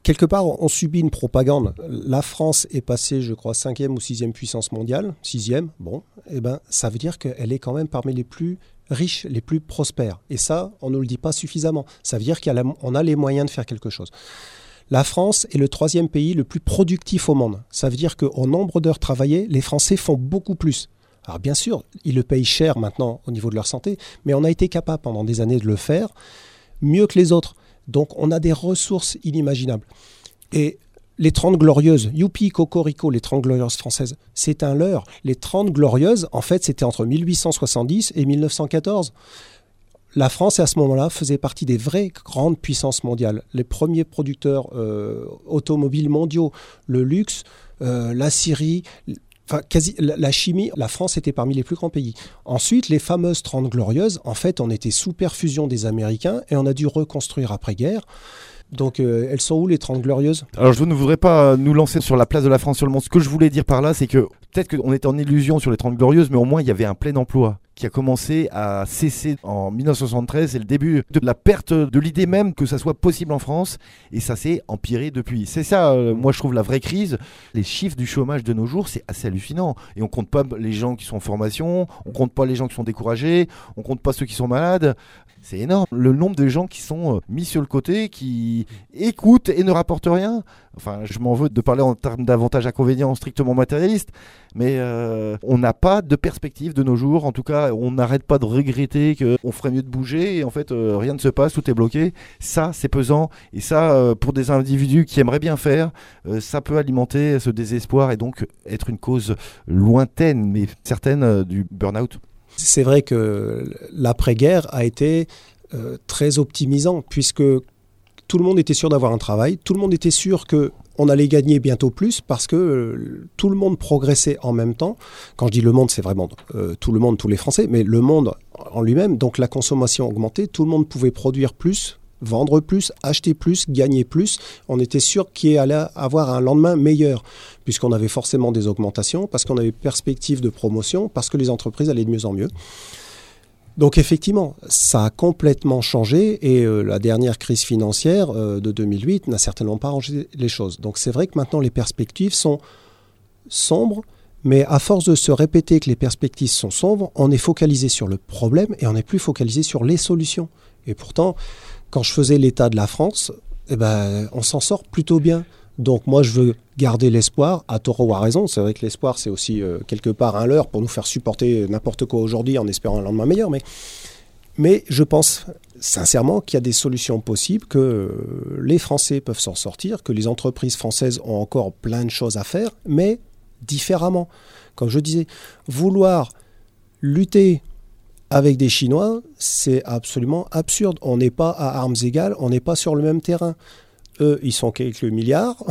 quelque part, on subit une propagande. La France est passée, je crois, 5e ou 6e puissance mondiale. 6e, bon, ça veut dire qu'elle est quand même parmi les plus riches, les plus prospères. Et ça, on ne le dit pas suffisamment. Ça veut dire qu'on a les moyens de faire quelque chose. La France est le 3e pays le plus productif au monde. Ça veut dire qu'au nombre d'heures travaillées, les Français font beaucoup plus. Alors bien sûr, ils le payent cher maintenant au niveau de leur santé, mais on a été capable pendant des années de le faire mieux que les autres. Donc on a des ressources inimaginables. Et les 30 glorieuses, youpi, cocorico, les 30 glorieuses françaises, c'est un leurre. Les 30 glorieuses, en fait, c'était entre 1870 et 1914. La France, à ce moment-là, faisait partie des vraies grandes puissances mondiales. Les premiers producteurs automobiles mondiaux, le luxe, l'aciérie, la chimie, la France était parmi les plus grands pays. Ensuite, les fameuses 30 glorieuses, en fait, on était sous perfusion des Américains et on a dû reconstruire après-guerre. Donc, elles sont où les 30 glorieuses ?
Alors, je ne voudrais pas nous lancer sur la place de la France sur le monde. Ce que je voulais dire par là, c'est que peut-être qu'on était en illusion sur les 30 glorieuses, mais au moins, il y avait un plein emploi qui a commencé à cesser en 1973. C'est le début de la perte de l'idée même que ça soit possible en France. Et ça s'est empiré depuis. C'est ça, moi, je trouve la vraie crise. Les chiffres du chômage de nos jours, c'est assez hallucinant. Et on compte pas les gens qui sont en formation, on compte pas les gens qui sont découragés, on compte pas ceux qui sont malades. C'est énorme, le nombre de gens qui sont mis sur le côté, qui écoutent et ne rapportent rien. Enfin, je m'en veux de parler en termes d'avantages inconvénients strictement matérialistes, mais on n'a pas de perspective de nos jours. En tout cas, on n'arrête pas de regretter qu'on ferait mieux de bouger et en fait, rien ne se passe, tout est bloqué. Ça, c'est pesant. Et ça, pour des individus qui aimeraient bien faire, ça peut alimenter ce désespoir et donc être une cause lointaine, mais certaine du burn-out.
C'est vrai que l'après-guerre a été très optimisant puisque tout le monde était sûr d'avoir un travail, tout le monde était sûr qu'on allait gagner bientôt plus parce que tout le monde progressait en même temps. Quand je dis le monde, c'est vraiment tout le monde, tous les Français, mais le monde en lui-même. Donc la consommation augmentait, tout le monde pouvait produire plus, vendre plus, acheter plus, gagner plus. On était sûr qu'il allait avoir un lendemain meilleur, puisqu'on avait forcément des augmentations, parce qu'on avait perspective de promotion, parce que les entreprises allaient de mieux en mieux. Donc effectivement, ça a complètement changé et la dernière crise financière de 2008 n'a certainement pas arrangé les choses. Donc c'est vrai que maintenant les perspectives sont sombres, mais à force de se répéter que les perspectives sont sombres, on est focalisé sur le problème et on n'est plus focalisé sur les solutions. Et pourtant, quand je faisais l'état de la France, on s'en sort plutôt bien. Donc moi, je veux garder l'espoir, à tort ou à raison. C'est vrai que l'espoir, c'est aussi quelque part un leurre pour nous faire supporter n'importe quoi aujourd'hui en espérant un lendemain meilleur. Mais je pense sincèrement qu'il y a des solutions possibles, que les Français peuvent s'en sortir, que les entreprises françaises ont encore plein de choses à faire, mais différemment. Comme je disais, vouloir lutter avec des Chinois, c'est absolument absurde. On n'est pas à armes égales, on n'est pas sur le même terrain. Eux, ils sont quelques milliards,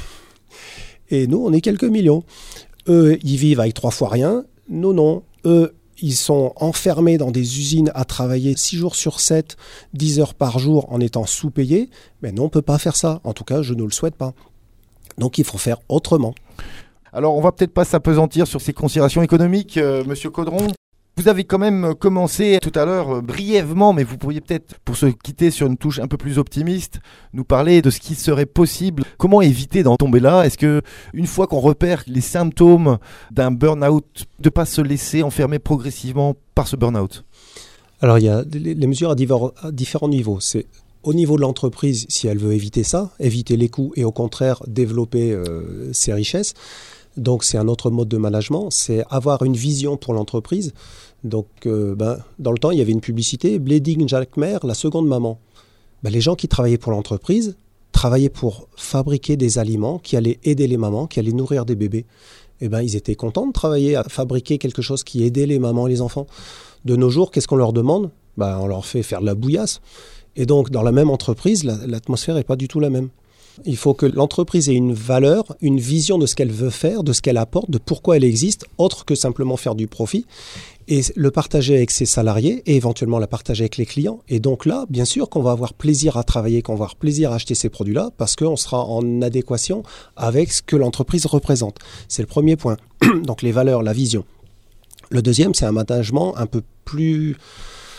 et nous, on est quelques millions. Eux, ils vivent avec 3 fois rien, nous, non. Eux, ils sont enfermés dans des usines à travailler 6 jours sur 7, 10 heures par jour en étant sous-payés. Mais non, on ne peut pas faire ça. En tout cas, je ne le souhaite pas. Donc, il faut faire autrement.
Alors, on va peut-être pas s'apesantir sur ces considérations économiques, Monsieur Caudron. Vous avez quand même commencé tout à l'heure brièvement, mais vous pourriez peut-être, pour se quitter sur une touche un peu plus optimiste, nous parler de ce qui serait possible. Comment éviter d'en tomber là ? Est-ce que une fois qu'on repère les symptômes d'un burn-out, de ne pas se laisser enfermer progressivement par ce burn-out ?
Alors, il y a les mesures à différents niveaux. C'est au niveau de l'entreprise, si elle veut éviter ça, éviter les coûts et au contraire développer ses richesses. Donc, c'est un autre mode de management, c'est avoir une vision pour l'entreprise. Donc, dans le temps, il y avait une publicité, Bleeding Jacquemer, la seconde maman. Les gens qui travaillaient pour l'entreprise travaillaient pour fabriquer des aliments qui allaient aider les mamans, qui allaient nourrir des bébés. Ils étaient contents de travailler à fabriquer quelque chose qui aidait les mamans et les enfants. De nos jours, qu'est-ce qu'on leur demande ? On leur fait faire de la bouillasse. Et donc, dans la même entreprise, l'atmosphère n'est pas du tout la même. Il faut que l'entreprise ait une valeur, une vision de ce qu'elle veut faire, de ce qu'elle apporte, de pourquoi elle existe, autre que simplement faire du profit, et le partager avec ses salariés et éventuellement la partager avec les clients. Et donc là, bien sûr qu'on va avoir plaisir à travailler, qu'on va avoir plaisir à acheter ces produits-là, parce qu'on sera en adéquation avec ce que l'entreprise représente. C'est le premier point. Donc les valeurs, la vision. Le deuxième, c'est un management un peu plus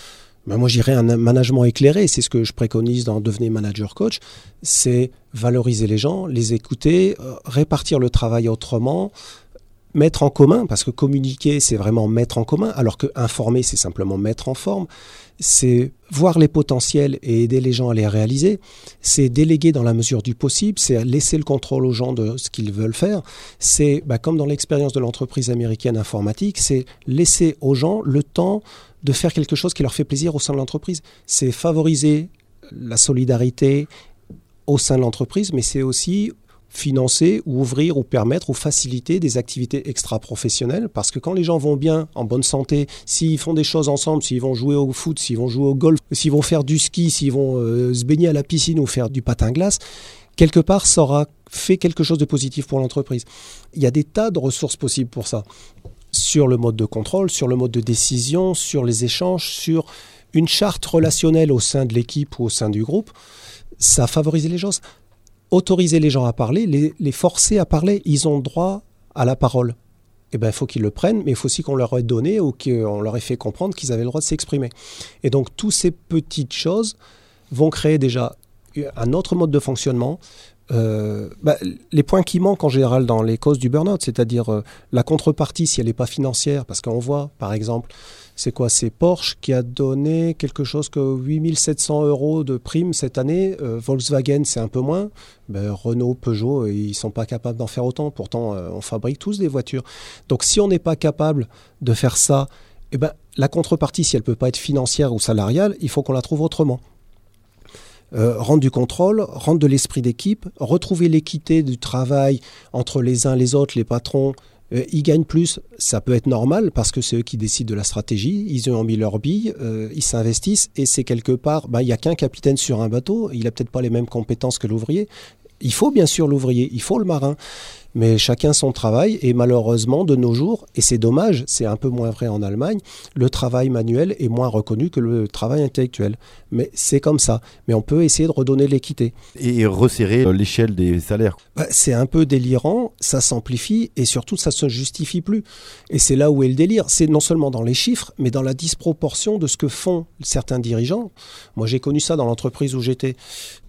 Moi, j'irais un management éclairé. C'est ce que je préconise dans Devenez manager coach. C'est valoriser les gens, les écouter, répartir le travail autrement, mettre en commun, parce que communiquer, c'est vraiment mettre en commun, alors que informer, c'est simplement mettre en forme. C'est voir les potentiels et aider les gens à les réaliser. C'est déléguer dans la mesure du possible. C'est laisser le contrôle aux gens de ce qu'ils veulent faire. C'est, comme dans l'expérience de l'entreprise américaine informatique, c'est laisser aux gens le temps de faire quelque chose qui leur fait plaisir au sein de l'entreprise. C'est favoriser la solidarité au sein de l'entreprise, mais c'est aussi financer ou ouvrir ou permettre ou faciliter des activités extra-professionnelles, parce que quand les gens vont bien, en bonne santé, s'ils font des choses ensemble, s'ils vont jouer au foot, s'ils vont jouer au golf, s'ils vont faire du ski, s'ils vont se baigner à la piscine ou faire du patin-glace, quelque part, ça aura fait quelque chose de positif pour l'entreprise. Il y a des tas de ressources possibles pour ça, sur le mode de contrôle, sur le mode de décision, sur les échanges, sur une charte relationnelle au sein de l'équipe ou au sein du groupe. Ça favorise les choses. Autoriser les gens à parler, les forcer à parler, ils ont droit à la parole. Il faut qu'ils le prennent, mais il faut aussi qu'on leur ait donné ou qu'on leur ait fait comprendre qu'ils avaient le droit de s'exprimer. Et donc, toutes ces petites choses vont créer déjà un autre mode de fonctionnement. Les points qui manquent en général dans les causes du burn-out, c'est-à-dire la contrepartie, si elle n'est pas financière, parce qu'on voit, par exemple, c'est Porsche qui a donné quelque chose que 8 700 € de prime cette année. Volkswagen, c'est un peu moins. Renault, Peugeot, ils ne sont pas capables d'en faire autant. Pourtant, on fabrique tous des voitures. Donc, si on n'est pas capable de faire ça, la contrepartie, si elle ne peut pas être financière ou salariale, il faut qu'on la trouve autrement. Rendre du contrôle, rendre de l'esprit d'équipe, retrouver l'équité du travail entre les uns et les autres, les patrons. Ils gagnent plus, ça peut être normal parce que c'est eux qui décident de la stratégie, ils ont mis leurs billes, ils s'investissent et c'est quelque part, il n'y a qu'un capitaine sur un bateau, il n'a peut-être pas les mêmes compétences que l'ouvrier. Il faut bien sûr l'ouvrier, il faut le marin, mais chacun son travail et malheureusement de nos jours, et c'est dommage, c'est un peu moins vrai en Allemagne, le travail manuel est moins reconnu que le travail intellectuel. Mais c'est comme ça, mais on peut essayer de redonner l'équité.
Et resserrer l'échelle des salaires.
C'est un peu délirant, ça s'amplifie et surtout ça ne se justifie plus. Et c'est là où est le délire, c'est non seulement dans les chiffres, mais dans la disproportion de ce que font certains dirigeants. Moi j'ai connu ça dans l'entreprise où j'étais.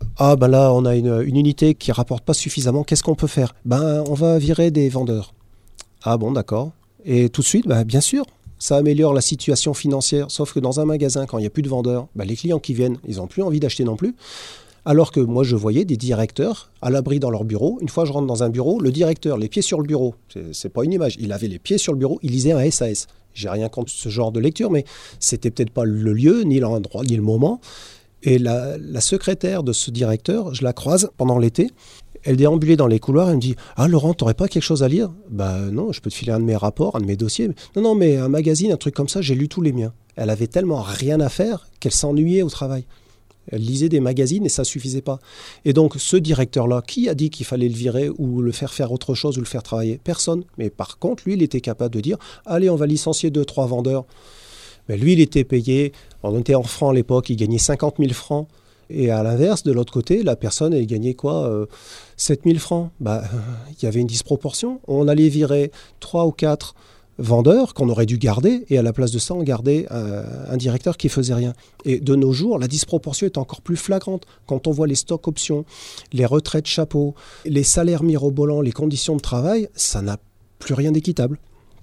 Là on a une unité qui ne rapporte pas suffisamment, qu'est-ce qu'on peut faire ? On va virer des vendeurs. Ah bon, d'accord. Et tout de suite, bien sûr, ça améliore la situation financière. Sauf que dans un magasin, quand il n'y a plus de vendeurs, les clients qui viennent, ils n'ont plus envie d'acheter non plus. Alors que moi, je voyais des directeurs à l'abri dans leur bureau. Une fois, je rentre dans un bureau, le directeur, les pieds sur le bureau, c'est pas une image, il avait les pieds sur le bureau, il lisait un SAS. J'ai rien contre ce genre de lecture, mais c'était peut-être pas le lieu, ni l'endroit, ni le moment. Et la secrétaire de ce directeur, je la croise pendant l'été. Elle déambulait dans les couloirs, elle me dit « Ah Laurent, t'aurais pas quelque chose à lire ?» Non, je peux te filer un de mes rapports, un de mes dossiers. Non, mais un magazine, un truc comme ça, j'ai lu tous les miens. Elle avait tellement rien à faire qu'elle s'ennuyait au travail. Elle lisait des magazines et ça suffisait pas. Et donc ce directeur-là, qui a dit qu'il fallait le virer ou le faire autre chose ou le faire travailler ? Personne. Mais par contre, lui, il était capable de dire « Allez, on va licencier 2-3 vendeurs. » Lui, il était payé, on était en francs à l'époque, il gagnait 50 000 francs. Et à l'inverse, de l'autre côté, la personne, elle gagnait 7 000 francs. Il y avait une disproportion. On allait virer 3 ou 4 vendeurs qu'on aurait dû garder, et à la place de ça, on gardait un directeur qui faisait rien. Et de nos jours, la disproportion est encore plus flagrante. Quand on voit les stocks options, les retraites chapeaux, les salaires mirobolants, les conditions de travail, ça n'a plus rien d'équitable.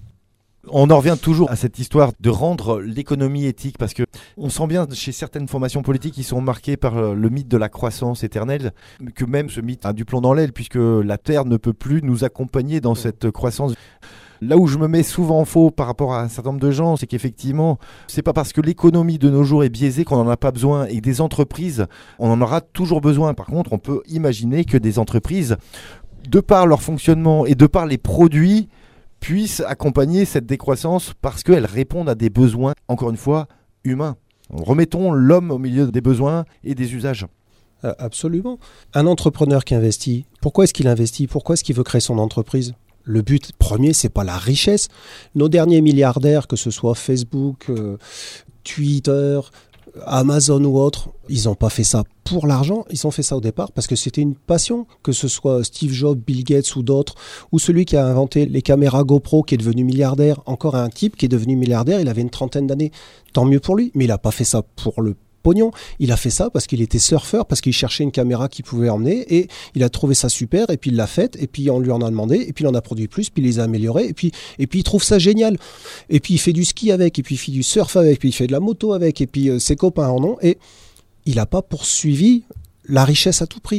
On en revient toujours à cette histoire de rendre l'économie éthique, parce que on sent bien chez certaines formations politiques qui sont marquées par le mythe de la croissance éternelle, que même ce mythe a du plomb dans l'aile, puisque la Terre ne peut plus nous accompagner dans cette croissance. Là où je me mets souvent en faux par rapport à un certain nombre de gens, c'est qu'effectivement, c'est pas parce que l'économie de nos jours est biaisée qu'on n'en a pas besoin, et des entreprises, on en aura toujours besoin. Par contre, on peut imaginer que des entreprises, de par leur fonctionnement et de par les produits, puissent accompagner cette décroissance parce qu'elles répondent à des besoins, encore une fois, humains. Remettons l'homme au milieu des besoins et des usages.
Absolument. Un entrepreneur qui investit, pourquoi est-ce qu'il investit ? Pourquoi est-ce qu'il veut créer son entreprise ? Le but premier, c'est pas la richesse. Nos derniers milliardaires, que ce soit Facebook, Twitter, Amazon ou autre, ils n'ont pas fait ça pour l'argent, ils ont fait ça au départ parce que c'était une passion, que ce soit Steve Jobs, Bill Gates ou d'autres, ou celui qui a inventé les caméras GoPro qui est devenu milliardaire, encore un type qui est devenu milliardaire, il avait une 30aine d'années, tant mieux pour lui, mais il n'a pas fait ça pour le pognon, il a fait ça parce qu'il était surfeur, parce qu'il cherchait une caméra qu'il pouvait emmener et il a trouvé ça super et puis il l'a faite et puis on lui en a demandé et puis il en a produit plus, puis il les a améliorés et puis il trouve ça génial et puis il fait du ski avec et puis il fait du surf avec, puis il fait de la moto avec et puis ses copains en ont et il n'a pas poursuivi la richesse à tout prix.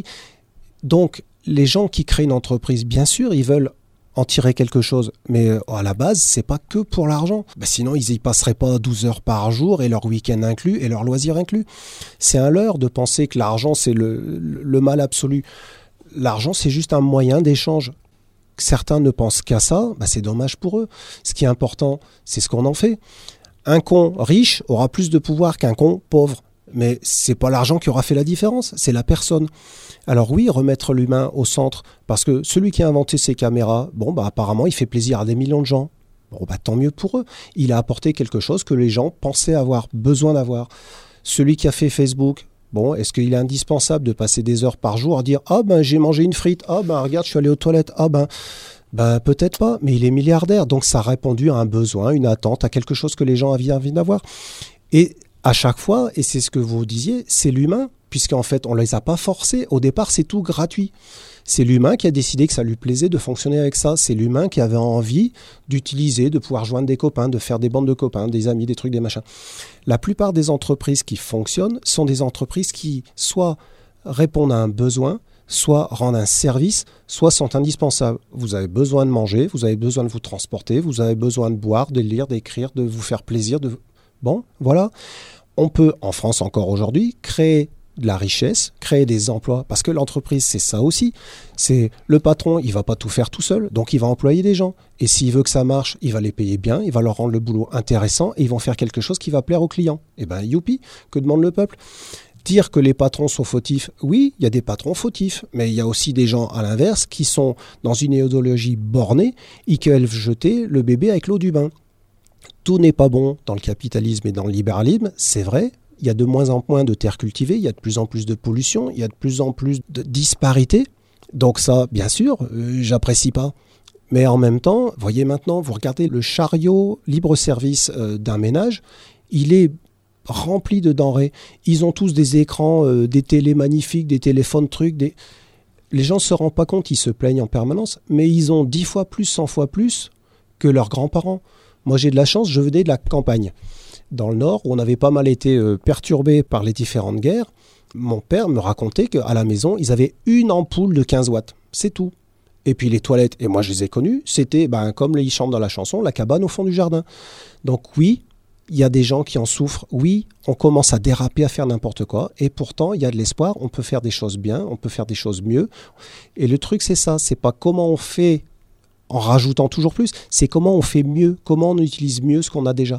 Donc les gens qui créent une entreprise, bien sûr, ils veulent en tirer quelque chose. Mais à la base, c'est pas que pour l'argent. Sinon, ils y passeraient pas 12 heures par jour et leur week-end inclus et leurs loisirs inclus. C'est un leurre de penser que l'argent, c'est le mal absolu. L'argent, c'est juste un moyen d'échange. Certains ne pensent qu'à ça, c'est dommage pour eux. Ce qui est important, c'est ce qu'on en fait. Un con riche aura plus de pouvoir qu'un con pauvre. Mais c'est pas l'argent qui aura fait la différence, c'est la personne. Alors oui, remettre l'humain au centre, parce que celui qui a inventé ces caméras, apparemment il fait plaisir à des millions de gens. Tant mieux pour eux. Il a apporté quelque chose que les gens pensaient avoir besoin d'avoir. Celui qui a fait Facebook, est-ce qu'il est indispensable de passer des heures par jour à dire « Ah j'ai mangé une frite, regarde, je suis allé aux toilettes, peut-être pas, mais il est milliardaire. » Donc ça a répondu à un besoin, une attente, à quelque chose que les gens avaient envie d'avoir. Et à chaque fois, et c'est ce que vous disiez, c'est l'humain, puisqu'en fait, on ne les a pas forcés. Au départ, c'est tout gratuit. C'est l'humain qui a décidé que ça lui plaisait de fonctionner avec ça. C'est l'humain qui avait envie d'utiliser, de pouvoir joindre des copains, de faire des bandes de copains, des amis, des trucs, des machins. La plupart des entreprises qui fonctionnent sont des entreprises qui soit répondent à un besoin, soit rendent un service, soit sont indispensables. Vous avez besoin de manger, vous avez besoin de vous transporter, vous avez besoin de boire, de lire, d'écrire, de vous faire plaisir. Voilà. On peut, en France encore aujourd'hui, créer de la richesse, créer des emplois, parce que l'entreprise, c'est ça aussi. C'est le patron, il ne va pas tout faire tout seul, donc il va employer des gens. Et s'il veut que ça marche, il va les payer bien, il va leur rendre le boulot intéressant, et ils vont faire quelque chose qui va plaire aux clients. Youpi, que demande le peuple ? Dire que les patrons sont fautifs, oui, il y a des patrons fautifs, mais il y a aussi des gens à l'inverse qui sont dans une idéologie bornée et qui veulent jeter le bébé avec l'eau du bain. Tout n'est pas bon dans le capitalisme et dans le libéralisme, c'est vrai. Il y a de moins en moins de terres cultivées, il y a de plus en plus de pollution, il y a de plus en plus de disparités. Donc ça, bien sûr, j'apprécie pas. Mais en même temps, voyez maintenant, vous regardez le chariot libre-service d'un ménage, il est rempli de denrées. Ils ont tous des écrans, des télés magnifiques, des téléphones trucs. Les gens ne se rendent pas compte, ils se plaignent en permanence, mais ils ont 10 fois plus, 100 fois plus que leurs grands-parents. Moi, j'ai de la chance, je venais de la campagne. Dans le Nord, où on avait pas mal été perturbé par les différentes guerres, mon père me racontait qu'à la maison, ils avaient une ampoule de 15 watts. C'est tout. Et puis les toilettes, et moi je les ai connues, c'était comme ils chantent dans la chanson, la cabane au fond du jardin. Donc oui, il y a des gens qui en souffrent. Oui, on commence à déraper, à faire n'importe quoi. Et pourtant, il y a de l'espoir. On peut faire des choses bien, on peut faire des choses mieux. Et le truc, c'est ça. C'est pas comment on fait en rajoutant toujours plus, c'est comment on fait mieux, comment on utilise mieux ce qu'on a déjà.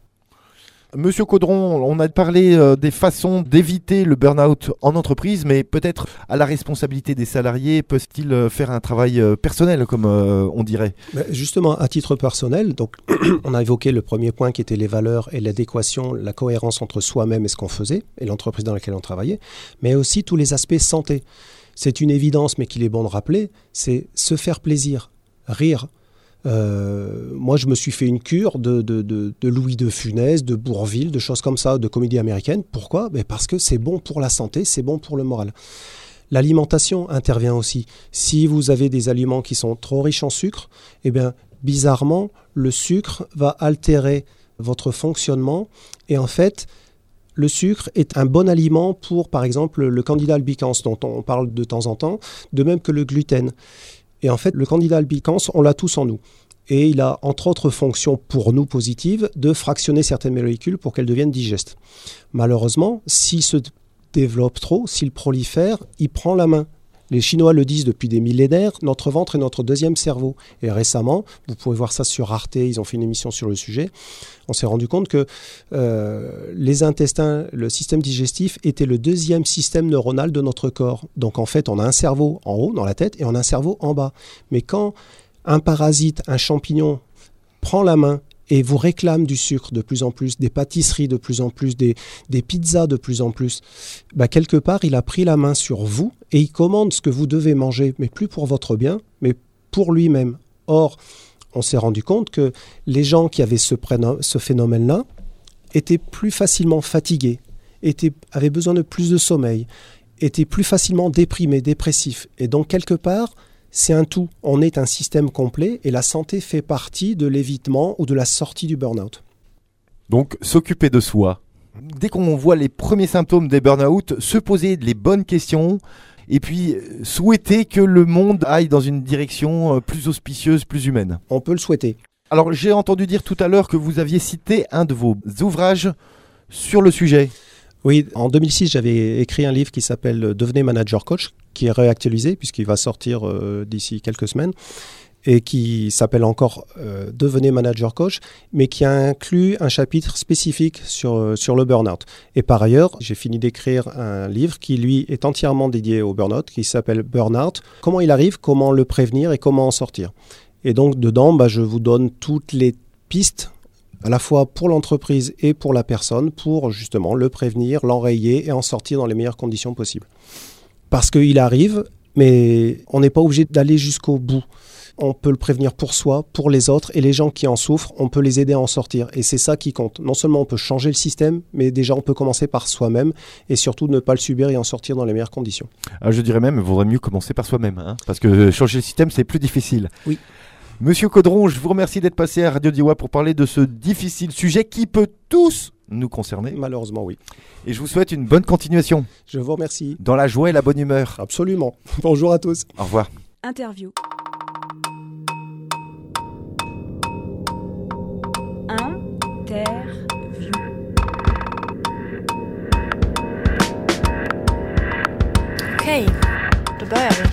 Monsieur Caudron, on a parlé des façons d'éviter le burn-out en entreprise, mais peut-être à la responsabilité des salariés, peuvent-ils faire un travail personnel, comme on dirait ?
Justement, à titre personnel, donc, on a évoqué le premier point qui était les valeurs et l'adéquation, la cohérence entre soi-même et ce qu'on faisait, et l'entreprise dans laquelle on travaillait, mais aussi tous les aspects santé. C'est une évidence, mais qu'il est bon de rappeler, c'est se faire plaisir, rire. Moi, je me suis fait une cure de Louis de Funès, de Bourvil, de choses comme ça, de comédie américaine. Pourquoi ? Parce que c'est bon pour la santé, c'est bon pour le moral. L'alimentation intervient aussi. Si vous avez des aliments qui sont trop riches en sucre, bizarrement, le sucre va altérer votre fonctionnement. Et en fait, le sucre est un bon aliment pour, par exemple, le candida albicans, dont on parle de temps en temps, de même que le gluten. Et en fait, le candida albicans, on l'a tous en nous. Et il a, entre autres fonctions pour nous positives, de fractionner certaines molécules pour qu'elles deviennent digestes. Malheureusement, s'il se développe trop, s'il prolifère, il prend la main. Les Chinois le disent depuis des millénaires, notre ventre est notre deuxième cerveau. Et récemment, vous pouvez voir ça sur Arte, ils ont fait une émission sur le sujet, on s'est rendu compte que les intestins, le système digestif était le deuxième système neuronal de notre corps. Donc en fait, on a un cerveau en haut, dans la tête, et on a un cerveau en bas. Mais quand un parasite, un champignon, prend la main et vous réclame du sucre de plus en plus, des pâtisseries de plus en plus, des pizzas de plus en plus, quelque part, il a pris la main sur vous et il commande ce que vous devez manger, mais plus pour votre bien, mais pour lui-même. Or, on s'est rendu compte que les gens qui avaient ce phénomène-là étaient plus facilement fatigués, avaient besoin de plus de sommeil, étaient plus facilement déprimés, dépressifs. Et donc, quelque part, c'est un tout. On est un système complet et la santé fait partie de l'évitement ou de la sortie du burn-out.
Donc, s'occuper de soi. Dès qu'on voit les premiers symptômes des burn-out, se poser les bonnes questions et puis souhaiter que le monde aille dans une direction plus auspicieuse, plus humaine.
On peut le souhaiter.
Alors, j'ai entendu dire tout à l'heure que vous aviez cité un de vos ouvrages sur le sujet.
Oui, en 2006, j'avais écrit un livre qui s'appelle « Devenez manager coach », qui est réactualisé puisqu'il va sortir d'ici quelques semaines, et qui s'appelle encore « Devenez manager coach », mais qui inclut un chapitre spécifique sur le burn-out. Et par ailleurs, j'ai fini d'écrire un livre qui, lui, est entièrement dédié au burn-out, qui s'appelle « Burn-out », comment il arrive, comment le prévenir et comment en sortir. Et donc, dedans, je vous donne toutes les pistes à la fois pour l'entreprise et pour la personne, pour justement le prévenir, l'enrayer et en sortir dans les meilleures conditions possibles. Parce qu'il arrive, mais on n'est pas obligé d'aller jusqu'au bout. On peut le prévenir pour soi, pour les autres, et les gens qui en souffrent, on peut les aider à en sortir. Et c'est ça qui compte. Non seulement on peut changer le système, mais déjà on peut commencer par soi-même, et surtout ne pas le subir et en sortir dans les meilleures conditions.
Je dirais même, il vaudrait mieux commencer par soi-même, parce que changer le système, c'est plus difficile.
Oui.
Monsieur Caudron, je vous remercie d'être passé à Radio Diois pour parler de ce difficile sujet qui peut tous nous concerner.
Malheureusement, oui.
Et je vous souhaite une bonne continuation.
Je vous remercie.
Dans la joie et la bonne humeur.
Absolument. Bonjour à tous.
Au revoir.
Interview. Interview.
Okej, då börjar vi.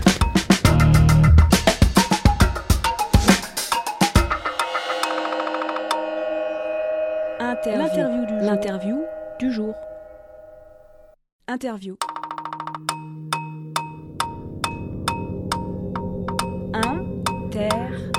L'interview du jour. Interview. Interview.